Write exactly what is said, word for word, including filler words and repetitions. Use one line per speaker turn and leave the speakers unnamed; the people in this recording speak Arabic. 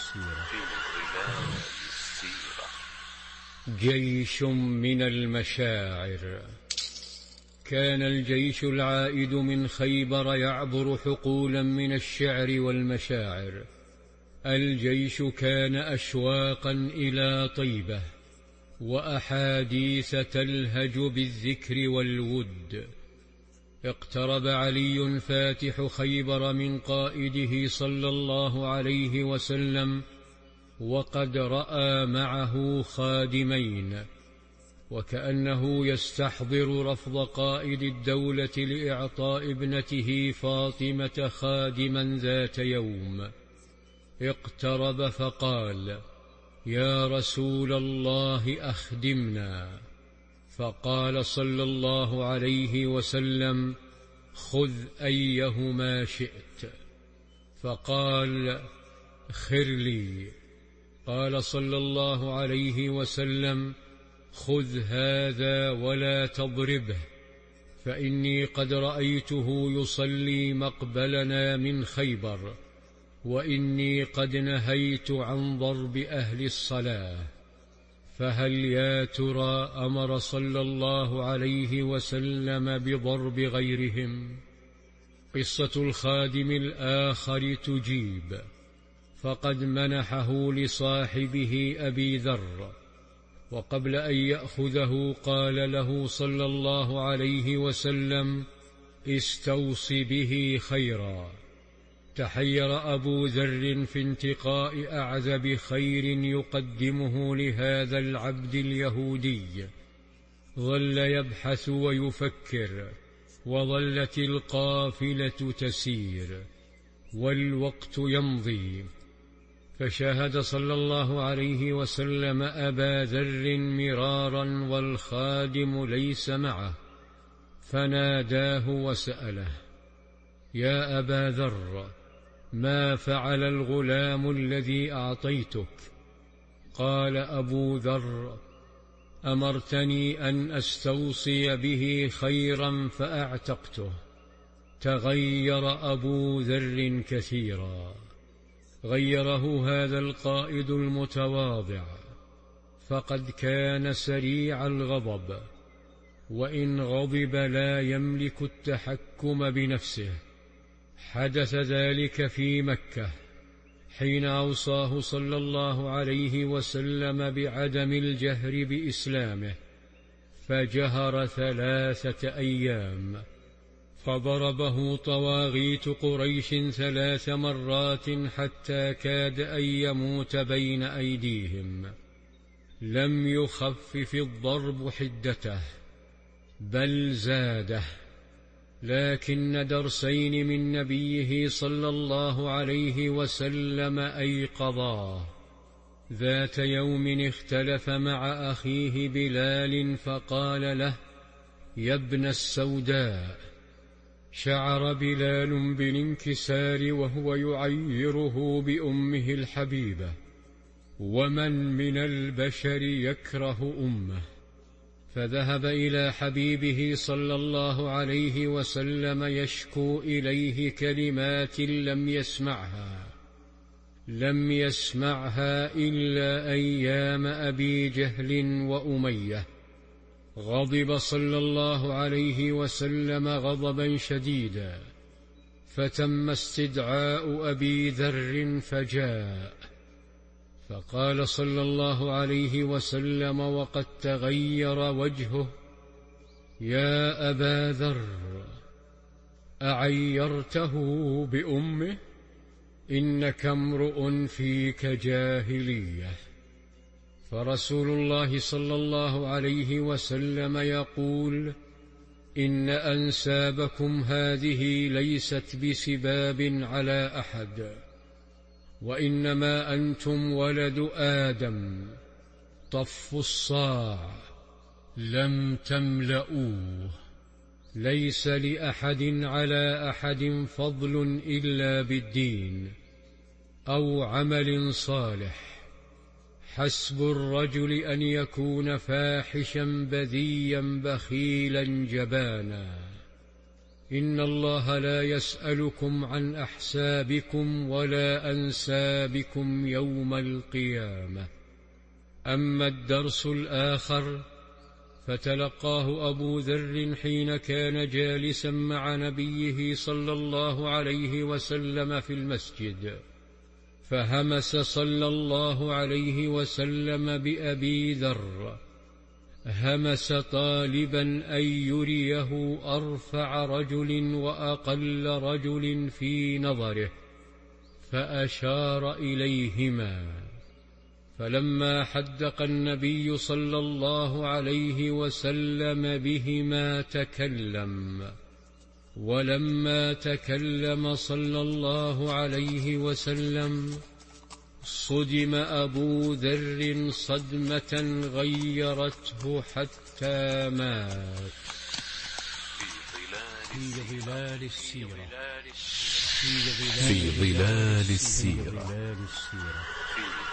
السيرة. جيش من المشاعر. كان الجيش العائد من خيبر يعبر حقولا من الشعر والمشاعر. الجيش كان أشواقا إلى طيبة وأحاديث تلهج بالذكر والود. اقترب علي فاتح خيبر من قائده صلى الله عليه وسلم وقد رأى معه خادمين، وكأنه يستحضر رفض قائد الدولة لإعطاء ابنته فاطمة خادما ذات يوم. اقترب فقال: يا رسول الله أخدمنا. فقال صلى الله عليه وسلم: خذ أيهما شئت. فقال: خر لي. قال صلى الله عليه وسلم: خذ هذا ولا تضربه، فإني قد رأيته يصلي مقبلنا من خيبر، وإني قد نهيت عن ضرب أهل الصلاة. فهل يا ترى أمر صلى الله عليه وسلم بضرب غيرهم؟ قصة الخادم الآخر تجيب. فقد منحه لصاحبه أبي ذر، وقبل أن يأخذه قال له صلى الله عليه وسلم: استوص به خيرا. تحير أبو ذر في انتقاء أعذب خير يقدمه لهذا العبد اليهودي. ظل يبحث ويفكر، وظلت القافلة تسير والوقت يمضي. فشاهد صلى الله عليه وسلم أبا ذر مرارا والخادم ليس معه، فناداه وسأله: يا أبا ذر، ما فعل الغلام الذي أعطيتك؟ قال أبو ذر: أمرتني أن أستوصي به خيرا فأعتقته. تغير أبو ذر كثيرا. غيره هذا القائد المتواضع، فقد كان سريع الغضب، وإن غضب لا يملك التحكم بنفسه. حدث ذلك في مكة حين أوصاه صلى الله عليه وسلم بعدم الجهر بإسلامه، فجهر ثلاثة أيام، فضربه طواغيت قريش ثلاث مرات حتى كاد أن يموت بين أيديهم. لم يخفف الضرب حدته، بل زاده. لكن درسين من نبيه صلى الله عليه وسلم أيقظاه. ذات يوم اختلف مع أخيه بلال فقال له: يا ابن السوداء. شعر بلال بالانكسار وهو يعيره بأمه الحبيبة، ومن من البشر يكره أمه؟ فذهب إلى حبيبه صلى الله عليه وسلم يشكو إليه كلمات لم يسمعها لم يسمعها إلا أيام أبي جهل وأمية. غضب صلى الله عليه وسلم غضبا شديدا، فتم استدعاء أبي ذر فجاء، فقال صلى الله عليه وسلم وقد تغير وجهه: يا أبا ذر، أعيرته بأمه؟ إنك امرؤ فيك جاهلية. فرسول الله صلى الله عليه وسلم يقول: إن أنسابكم هذه ليست بسباب على أحد، وإنما أنتم ولد آدم، طفوا الصاع لم تملؤوه. ليس لأحد على أحد فضل إلا بالدين أو عمل صالح. حسب الرجل أن يكون فاحشا بذيا بخيلا جبانا. إن الله لا يسألكم عن أحسابكم ولا أنسابكم يوم القيامة. أما الدرس الآخر فتلقاه أبو ذر حين كان جالسا مع نبيه صلى الله عليه وسلم في المسجد، فهمس صلى الله عليه وسلم بأبي ذر، همس طالبا أن يريه أرفع رجل وأقل رجل في نظره، فأشار إليهما، فلما حدق النبي صلى الله عليه وسلم بهما تكلم، ولما تكلم صلى الله عليه وسلم صدم أبو ذر صدمة غيرته حتى مات. في ظلال السيرة،
في ظلال السيرة.